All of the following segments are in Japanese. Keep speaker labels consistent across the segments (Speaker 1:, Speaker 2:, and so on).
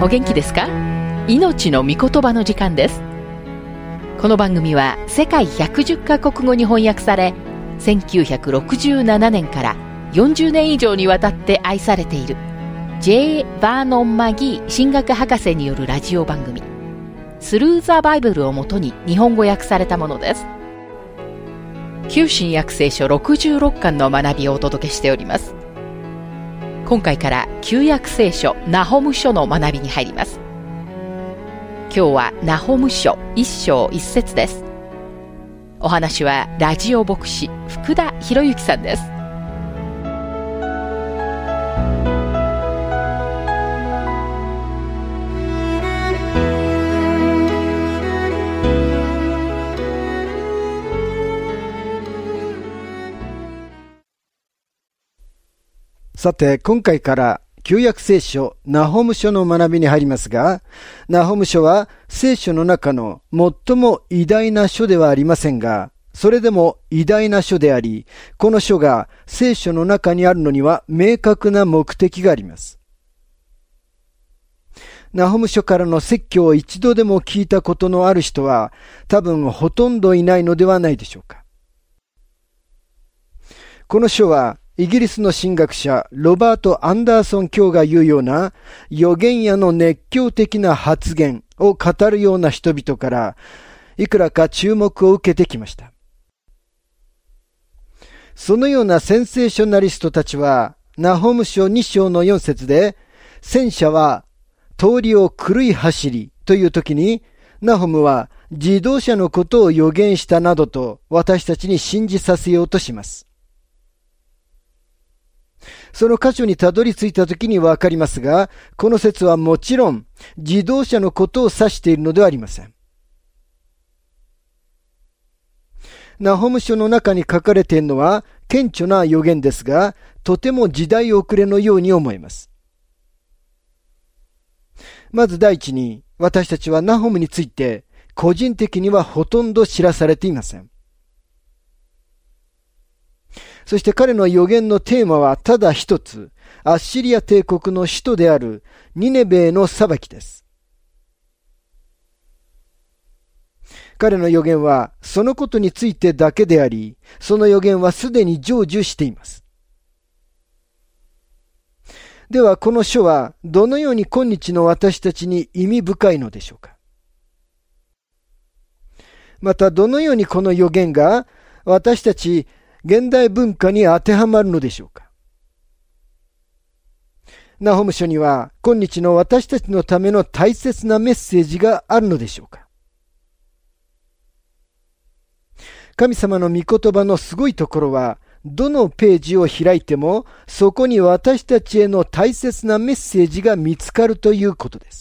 Speaker 1: お元気ですか？命の御言葉の時間です。この番組は世界110カ国語に翻訳され、1967年から40年以上にわたって愛されている J. バーノン・マギー神学博士によるラジオ番組スルー・ザ・バイブルをもとに日本語訳されたものです。旧新約聖書66巻の学びをお届けしております。今回から旧約聖書ナホム書の学びに入ります。今日はナホム書1章1節です。お話はラジオ牧師福田博之さんです。
Speaker 2: さて、今回から旧約聖書ナホム書の学びに入りますが、ナホム書は聖書の中の最も偉大な書ではありませんが、それでも偉大な書であり、この書が聖書の中にあるのには明確な目的があります。ナホム書からの説教を一度でも聞いたことのある人は、多分ほとんどいないのではないでしょうか。この書は、イギリスの神学者ロバート・アンダーソン教が言うような預言者の熱狂的な発言を語るような人々からいくらか注目を受けてきました。そのようなセンセーショナリストたちはナホム書2章の4節で戦車は通りを狂い走りという時にナホムは自動車のことを予言したなどと私たちに信じさせようとします。その箇所にたどり着いたときにわかりますが、この説はもちろん自動車のことを指しているのではありません。ナホム書の中に書かれているのは顕著な予言ですが、とても時代遅れのように思えます。まず第一に、私たちはナホムについて個人的にはほとんど知らされていません。そして彼の予言のテーマはただ一つ、アッシリア帝国の首都であるニネベへの裁きです。彼の予言はそのことについてだけであり、その予言はすでに成就しています。ではこの書はどのように今日の私たちに意味深いのでしょうか。またどのようにこの予言が私たち現代文化に当てはまるのでしょうか。ナホム書には今日の私たちのための大切なメッセージがあるのでしょうか。神様の御言葉のすごいところは、どのページを開いてもそこに私たちへの大切なメッセージが見つかるということです。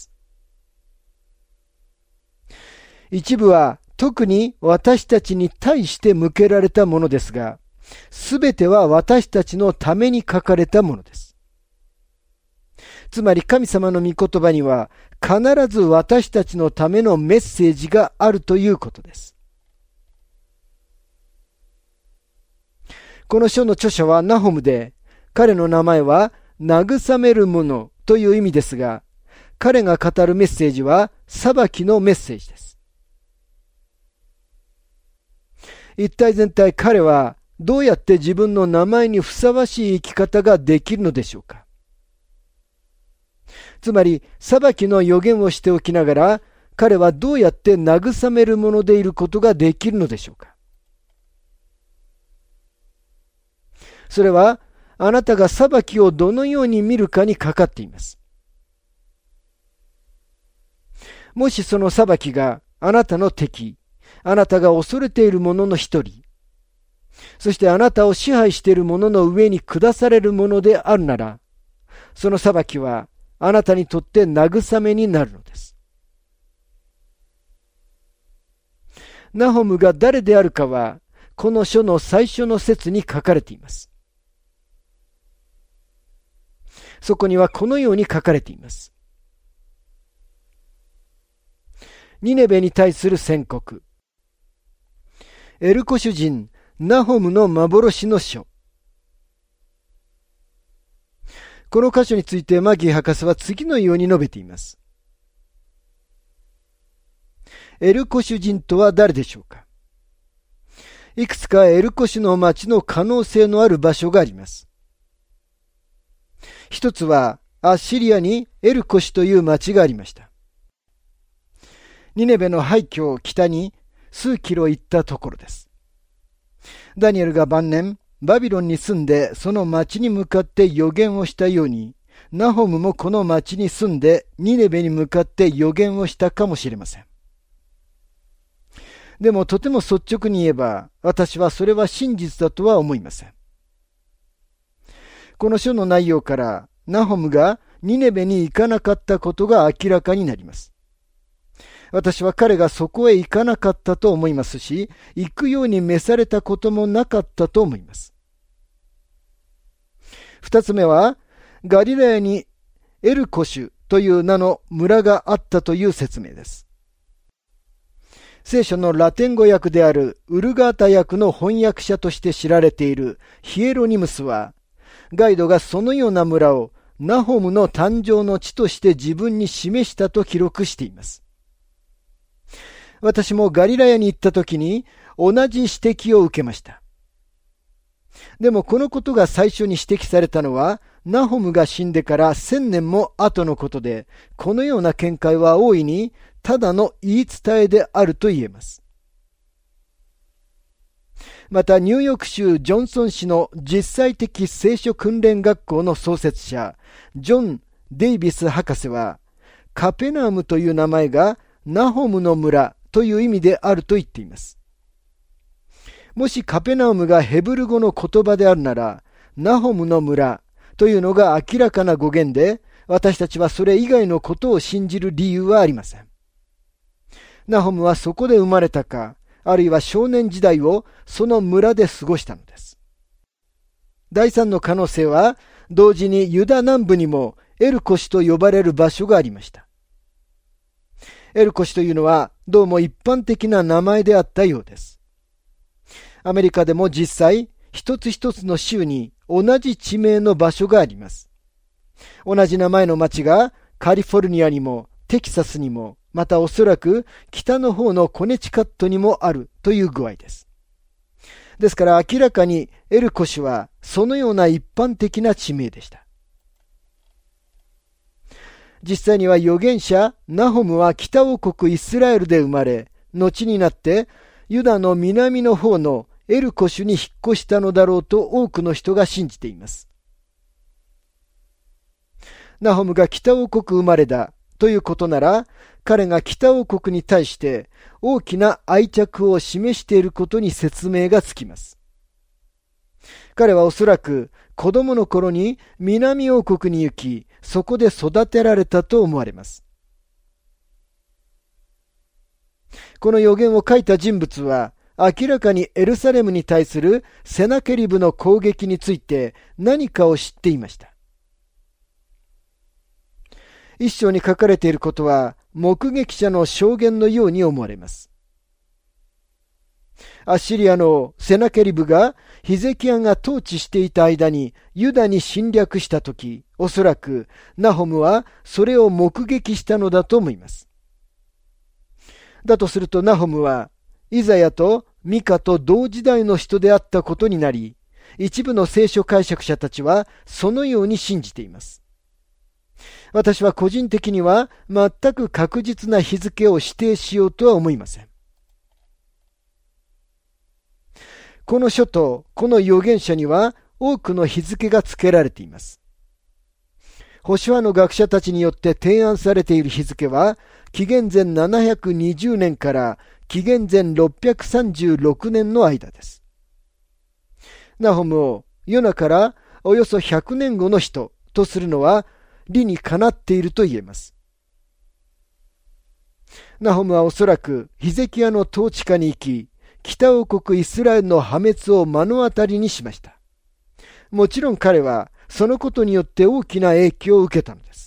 Speaker 2: 一部は特に私たちに対して向けられたものですが、すべては私たちのために書かれたものです。つまり神様の御言葉には必ず私たちのためのメッセージがあるということです。この書の著者はナホムで、彼の名前は慰める者という意味ですが、彼が語るメッセージは裁きのメッセージです。一体全体彼はどうやって自分の名前にふさわしい生き方ができるのでしょうか。つまり、裁きの予言をしておきながら、彼はどうやって慰めるものでいることができるのでしょうか。それは、あなたが裁きをどのように見るかにかかっています。もしその裁きがあなたの敵、あなたが恐れている者の一人、そしてあなたを支配している者の上に下されるものであるなら、その裁きはあなたにとって慰めになるのです。ナホムが誰であるかは、この書の最初の節に書かれています。そこにはこのように書かれています。ニネベに対する宣告。エルコシュ人ナホムの幻の書。この箇所についてマギー博士は次のように述べています。 エルコシュ人とは誰でしょうか。いくつかエルコシュの町の可能性のある場所があります。一つはアッシリアにエルコシュという町がありました。ニネベの廃墟を北に数キロ行ったところです。ダニエルが晩年バビロンに住んでその町に向かって預言をしたように、ナホムもこの町に住んでニネベに向かって預言をしたかもしれません。でもとても率直に言えば、私はそれは真実だとは思いません。この書の内容からナホムがニネベに行かなかったことが明らかになります。私は彼がそこへ行かなかったと思いますし、行くように召されたこともなかったと思います。二つ目は、ガリラヤにエルコシュという名の村があったという説明です。聖書のラテン語訳であるウルガータ訳の翻訳者として知られているヒエロニムスは、ガイドがそのような村をナホムの誕生の地として自分に示したと記録しています。私もガリラヤに行った時に同じ指摘を受けました。でもこのことが最初に指摘されたのはナホムが死んでから1000年も後のことで、このような見解は大いにただの言い伝えであると言えます。またニューヨーク州ジョンソン市の実際的聖書訓練学校の創設者ジョン・デイビス博士は、カペナウムという名前がナホムの村という意味であると言っています。もしカペナウムがヘブル語の言葉であるなら、ナホムの村というのが明らかな語源で、私たちはそれ以外のことを信じる理由はありません。ナホムはそこで生まれたか、あるいは少年時代をその村で過ごしたのです。第三の可能性は、同時にユダ南部にもエルコシと呼ばれる場所がありました。エルコシというのはどうも一般的な名前であったようです。アメリカでも実際、一つ一つの州に同じ地名の場所があります。同じ名前の町がカリフォルニアにもテキサスにも、またおそらく北の方のコネチカットにもあるという具合です。ですから明らかにエルコシはそのような一般的な地名でした。実際には預言者ナホムは北王国イスラエルで生まれ、後になってユダの南の方のエルコシュに引っ越したのだろうと多くの人が信じています。ナホムが北王国生まれだということなら、彼が北王国に対して大きな愛着を示していることに説明がつきます。彼はおそらく子供の頃に南王国に行き、そこで育てられたと思われます。この預言を書いた人物は、明らかにエルサレムに対するセナケリブの攻撃について何かを知っていました。一章に書かれていることは目撃者の証言のように思われます。アッシリアのセナケリブがヒゼキヤが統治していた間にユダに侵略したとき、おそらくナホムはそれを目撃したのだと思います。だとするとナホムはイザヤとミカと同時代の人であったことになり、一部の聖書解釈者たちはそのように信じています。私は個人的には全く確実な日付を指定しようとは思いません。この書とこの預言者には多くの日付が付けられています。保守派の学者たちによって提案されている日付は、紀元前720年から紀元前636年の間です。ナホムをヨナからおよそ100年後の人とするのは理にかなっていると言えます。ナホムはおそらくヒゼキヤの統治下に行き、北王国イスラエルの破滅を目の当たりにしました。もちろん彼はそのことによって大きな影響を受けたのです。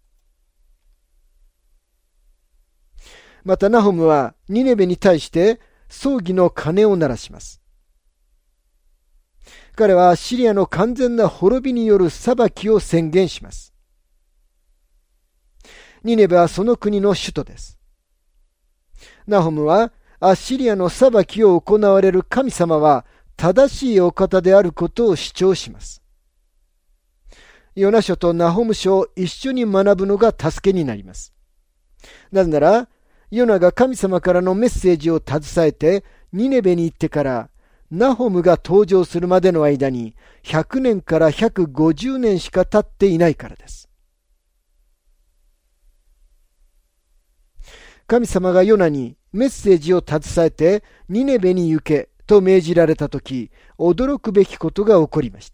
Speaker 2: またナホムはニネベに対して葬儀の鐘を鳴らします。彼はシリアの完全な滅びによる裁きを宣言します。ニネベはその国の首都です。 ナホムはアッシリアの裁きを行われる神様は正しいお方であることを主張します。ヨナ書とナホム書を一緒に学ぶのが助けになります。なぜなら、ヨナが神様からのメッセージを携えてニネベに行ってから、ナホムが登場するまでの間に100年から150年しか経っていないからです。神様がヨナにメッセージを携えてニネベに行けと命じられたとき、驚くべきことが起こりました。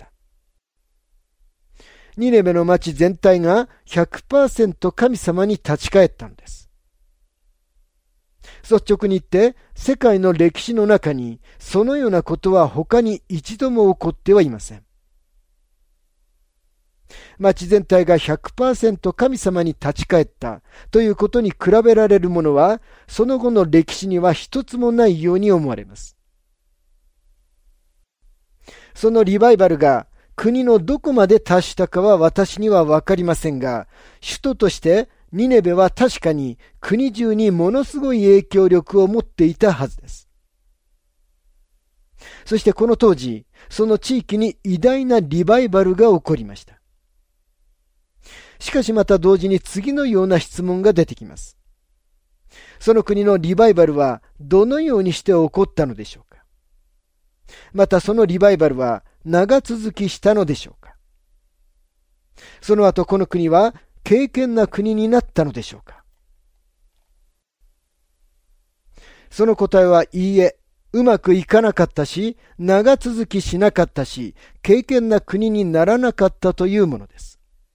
Speaker 2: ニネベの町全体が 100% 神様に立ち返ったのです。率直に言って、世界の歴史の中にそのようなことは他に一度も起こってはいません。町全体が 100% 神様に立ち返ったということに比べられるものは、その後の歴史には一つもないように思われます。そのリバイバルが国のどこまで達したかは私にはわかりませんが、首都としてニネベは確かに国中にものすごい影響力を持っていたはずです。そしてこの当時、その地域に偉大なリバイバルが起こりました。しかしまた同時に次のような質問が出てきます。その国のリバイバルはどのようにして起こったのでしょうか。またそのリバイバルは長続きしたのでしょうか。その後この国は敬虔な国になったのでしょうか。その答えはいいえ、うまくいかなかったし、長続きしなかったし、敬虔な国にならなかったというものです。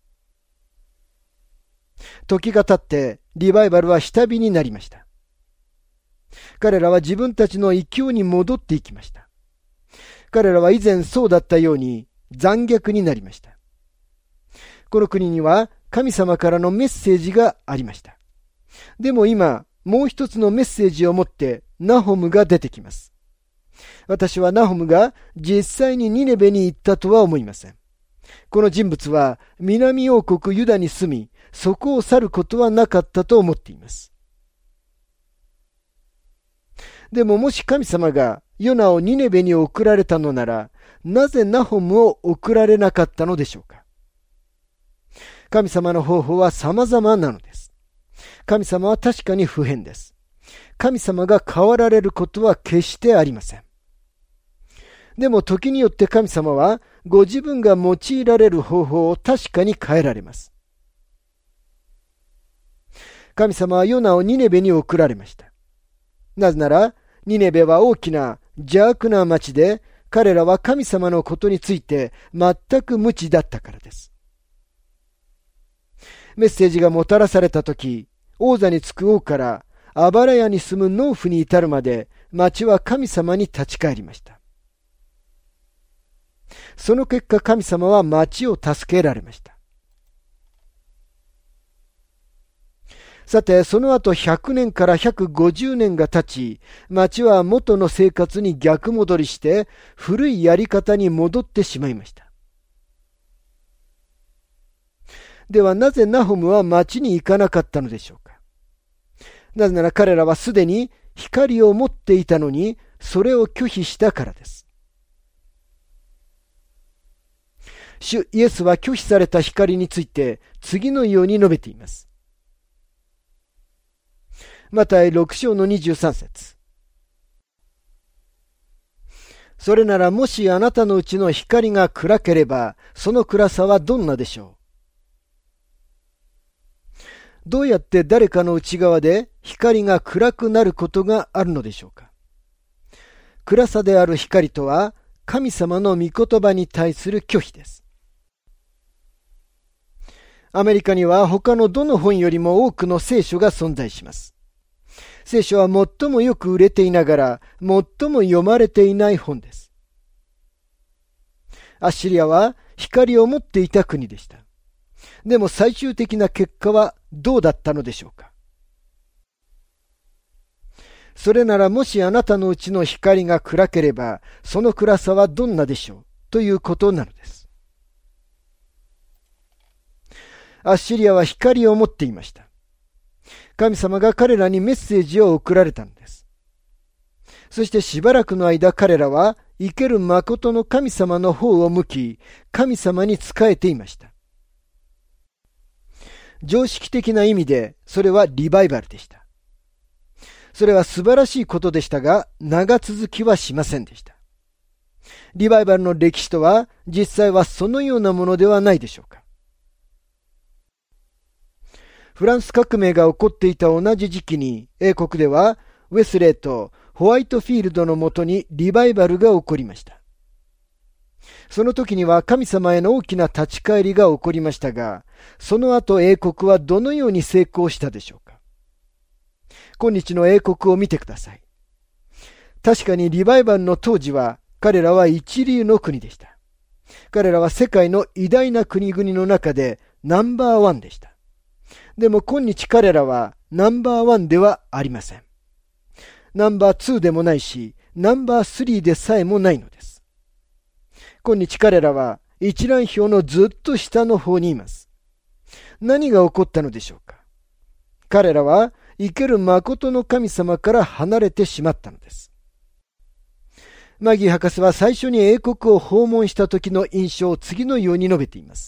Speaker 2: 時が経ってリバイバルは下火になりました。彼らは自分たちの異教に戻っていきました。彼らは以前そうだったように残虐になりました。この国には神様からのメッセージがありました。でも今、もう一つのメッセージを持ってナホムが出てきます。私はナホムが実際にニネベに行ったとは思いません。この人物は南王国ユダに住み、そこを去ることはなかったと思っています。でももし神様がヨナをニネベに送られたのなら、なぜナホムを送られなかったのでしょうか。神様の方法は様々なのです。神様は確かに不変です。神様が変わられることは決してありません。でも時によって神様はご自分が用いられる方法を確かに変えられます。神様はヨナをニネベに送られました。なぜなら、ニネベは大きな邪悪な町で、彼らは神様のことについて全く無知だったからです。メッセージがもたらされたとき、王座につく王からあばら屋に住む農夫に至るまで、町は神様に立ち返りました。その結果、神様は町を助けられました。さて、その後100年から150年が経ち、町は元の生活に逆戻りして、古いやり方に戻ってしまいました。ではなぜナホムは町に行かなかったのでしょうか。なぜなら彼らはすでに光を持っていたのに、それを拒否したからです。主イエスは拒否された光について次のように述べています。マタイ6章の23節。それならもしあなたのうちの光が暗ければ、その暗さはどんなでしょう。どうやって誰かの内側で光が暗くなることがあるのでしょうか。暗さである光とは、神様の御言葉に対する拒否です。アメリカには他のどの本よりも多くの聖書が存在します。聖書は最もよく売れていながら、最も読まれていない本です。アッシリアは光を持っていた国でした。でも最終的な結果はどうだったのでしょうか。それならもしあなたのうちの光が暗ければ、その暗さはどんなでしょうということなのです。アッシリアは光を持っていました。 神様が彼らにメッセージを送られたのです。そしてしばらくの間彼らは生ける誠の神様の方を向き、神様に仕えていました。常識的な意味でそれはリバイバルでした。それは素晴らしいことでしたが、長続きはしませんでした。リバイバルの歴史とは実際はそのようなものではないでしょうか。フランス革命が起こっていた同じ時期に、英国ではウェスレーとホワイトフィールドのもとにリバイバルが起こりました。その時には神様への大きな立ち返りが起こりましたが、その後英国はどのように成功したでしょうか。今日の英国を見てください。確かにリバイバルの当時は彼らは一流の国でした。彼らは世界の偉大な国々の中でナンバーワンでした。でも今日彼らはナンバーワンではありません。ナンバーツーでもないし、ナンバースリーでさえもないのです。今日彼らは一覧表のずっと下の方にいます。何が起こったのでしょうか。彼らは生ける誠の神様から離れてしまったのです。マギー博士は最初に英国を訪問した時の印象を次のように述べています。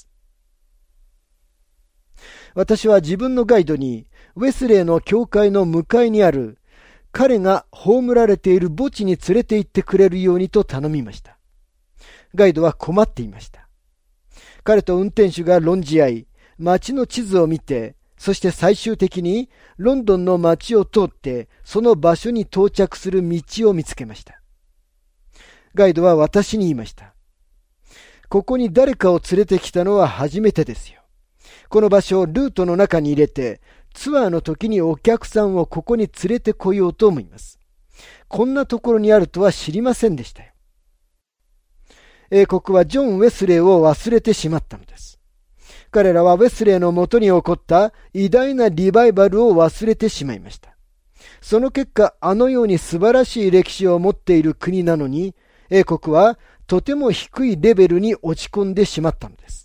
Speaker 2: 私は自分のガイドにウェスレーの教会の向かいにある彼が葬られている墓地に連れて行ってくれるようにと頼みました。ガイドは困っていました。彼と運転手が論じ合い、街の地図を見て、そして最終的にロンドンの街を通ってその場所に到着する道を見つけました。ガイドは私に言いました。ここに誰かを連れてきたのは初めてですよ。この場所をルートの中に入れて、ツアーの時にお客さんをここに連れてこようと思います。こんなところにあるとは知りませんでしたよ。英国はジョン・ウェスレーを忘れてしまったのです。彼らはウェスレーのもとに起こった偉大なリバイバルを忘れてしまいました。その結果、あのように素晴らしい歴史を持っている国なのに、英国はとても低いレベルに落ち込んでしまったのです。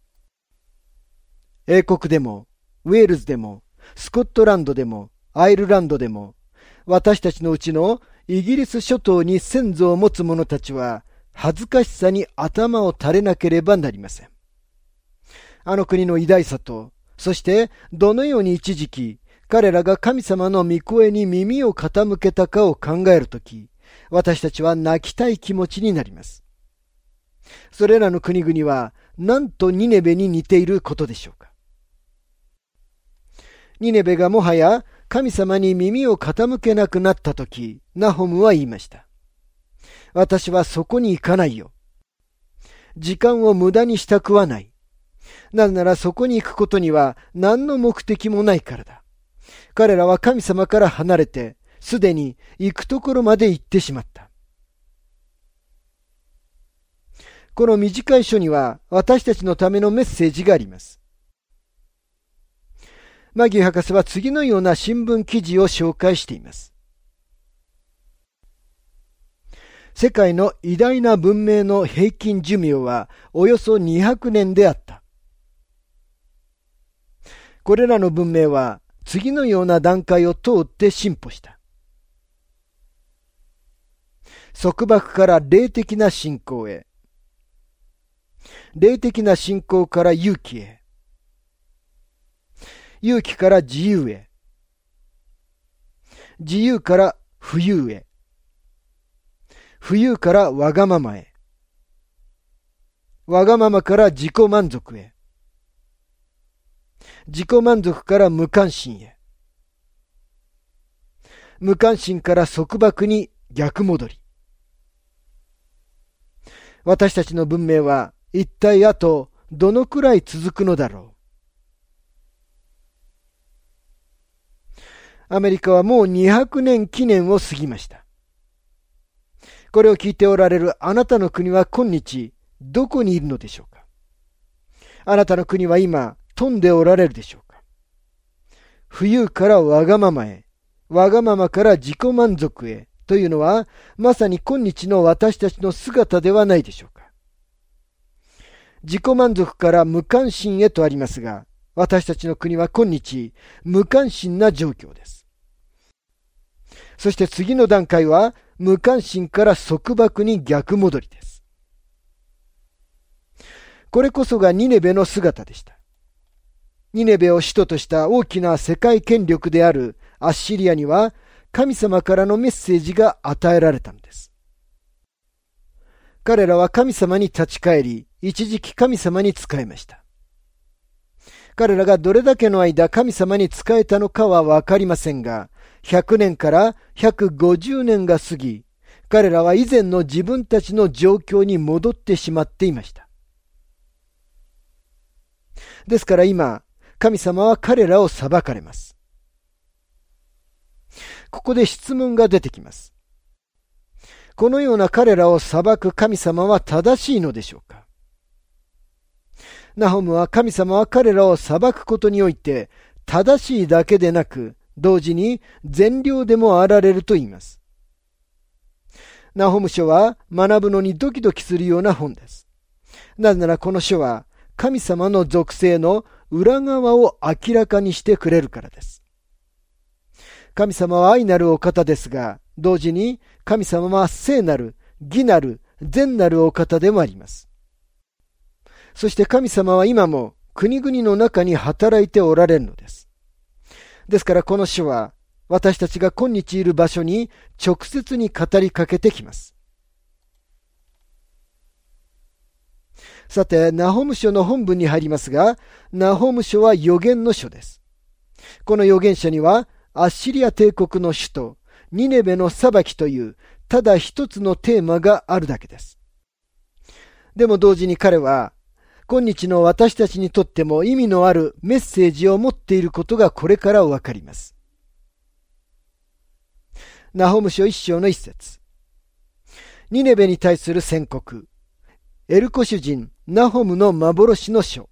Speaker 2: 英国でも、ウェールズでも、スコットランドでも、アイルランドでも、私たちのうちのイギリス諸島に先祖を持つ者たちは、恥ずかしさに頭を垂れなければなりません。あの国の偉大さと、そしてどのように一時期、彼らが神様の御声に耳を傾けたかを考えるとき、私たちは泣きたい気持ちになります。それらの国々は、なんとニネベに似ていることでしょうか。ニネベがもはや神様に耳を傾けなくなったとき、ナホムは言いました。私はそこに行かないよ。時間を無駄にしたくはない。なぜならそこに行くことには何の目的もないからだ。彼らは神様から離れて、すでに行くところまで行ってしまった。この短い書には私たちのためのメッセージがあります。マギー博士は次のような新聞記事を紹介しています。世界の偉大な文明の平均寿命はおよそ200年であった。これらの文明は次のような段階を通って進歩した。束縛から霊的な信仰へ。霊的な信仰から勇気へ。勇気から自由へ。自由から浮遊へ。浮遊からわがままへ。わがままから自己満足へ。自己満足から無関心へ。無関心から束縛に逆戻り。私たちの文明は一体あとどのくらい続くのだろう。アメリカはもう200年記念を過ぎました。これを聞いておられるあなたの国は今日どこにいるのでしょうか。あなたの国は今飛んでおられるでしょうか。浮遊からわがままへ、わがままから自己満足へというのはまさに今日の私たちの姿ではないでしょうか。自己満足から無関心へとありますが、 私たちの国は今日無関心な状況です。そして次の段階は無関心から束縛に逆戻りです。これこそがニネベの姿でした。ニネベを首都とした大きな世界権力であるアッシリアには神様からのメッセージが与えられたのです。彼らは神様に立ち返り、一時期神様に仕えました。彼らがどれだけの間神様に仕えたのかはわかりませんが、100年から150年が過ぎ、彼らは以前の自分たちの状況に戻ってしまっていました。ですから今、神様は彼らを裁かれます。ここで質問が出てきます。このような彼らを裁く神様は正しいのでしょうか。ナホムは神様は彼らを裁くことにおいて正しいだけでなく、同時に善良でもあられると言います。ナホム書は学ぶのにドキドキするような本です。なぜならこの書は神様の属性の裏側を明らかにしてくれるからです。神様は愛なるお方ですが、同時に神様は聖なる、義なる、善なるお方でもあります。そして神様は今も国々の中に働いておられるのです。ですからこの書は私たちが今日いる場所に直接に語りかけてきます。さて、ナホム書の本文に入りますが、ナホム書は預言の書です。この預言書にはアッシリア帝国の首都ニネベの裁きというただ一つのテーマがあるだけです。でも同時に彼は今日の私たちにとっても意味のあるメッセージを持っていることがこれからわかります。ナホム書1章の1節。ニネベに対する宣告。エルコシュ人ナホムの幻の書。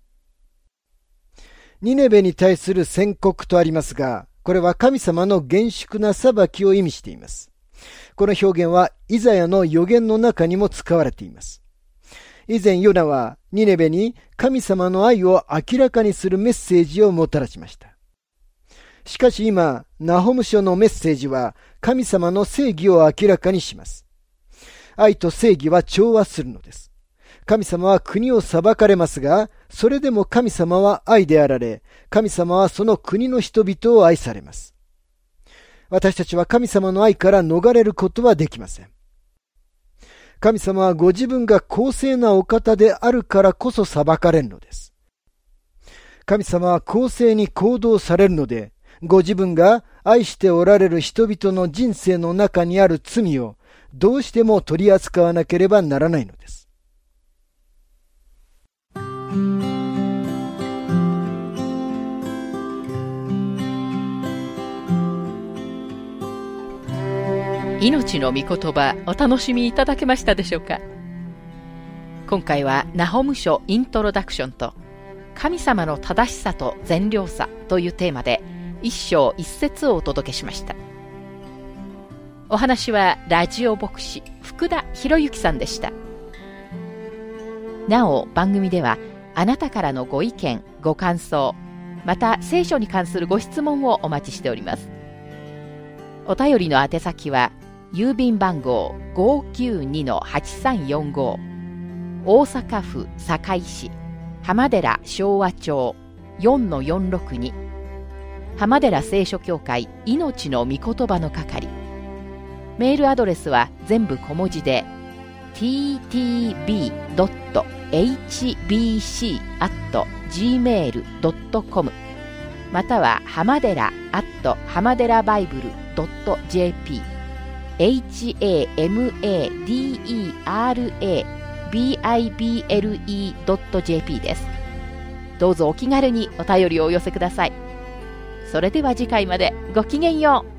Speaker 2: ニネベに対する宣告とありますが、これは神様の厳粛な裁きを意味しています。この表現はイザヤの預言の中にも使われています。以前ヨナはニネベに神様の愛を明らかにするメッセージをもたらしました。しかし今、ナホム書のメッセージは神様の正義を明らかにします。愛と正義は調和するのです。神様は国を裁かれますが、それでも神様は愛であられ、神様はその国の人々を愛されます。私たちは神様の愛から逃れることはできません。神様はご自分が公正なお方であるからこそ裁かれるのです。神様は公正に行動されるので、ご自分が愛しておられる人々の人生の中にある罪をどうしても取り扱わなければならないのです。
Speaker 1: 命の御言葉お楽しみいただけましたでしょうか。今回はナホム書イントロダクションと神様の正しさと善良さというテーマで一章一節をお届けしました。お話はラジオ牧師福田博之さんでした。なお番組ではあなたからのご意見ご感想また聖書に関するご質問をお待ちしております。お便りの宛先は郵便番号 592-8345 大阪府堺市浜寺昭和町 4-462 浜寺聖書協会命の御言葉の係。メールアドレスは全部小文字で ttb.hbc@gmail.com または浜寺浜寺バイブル.jp hamadera.bible.jp です。どうぞお気軽にお便りをお寄せください。それでは次回までごきげんよう。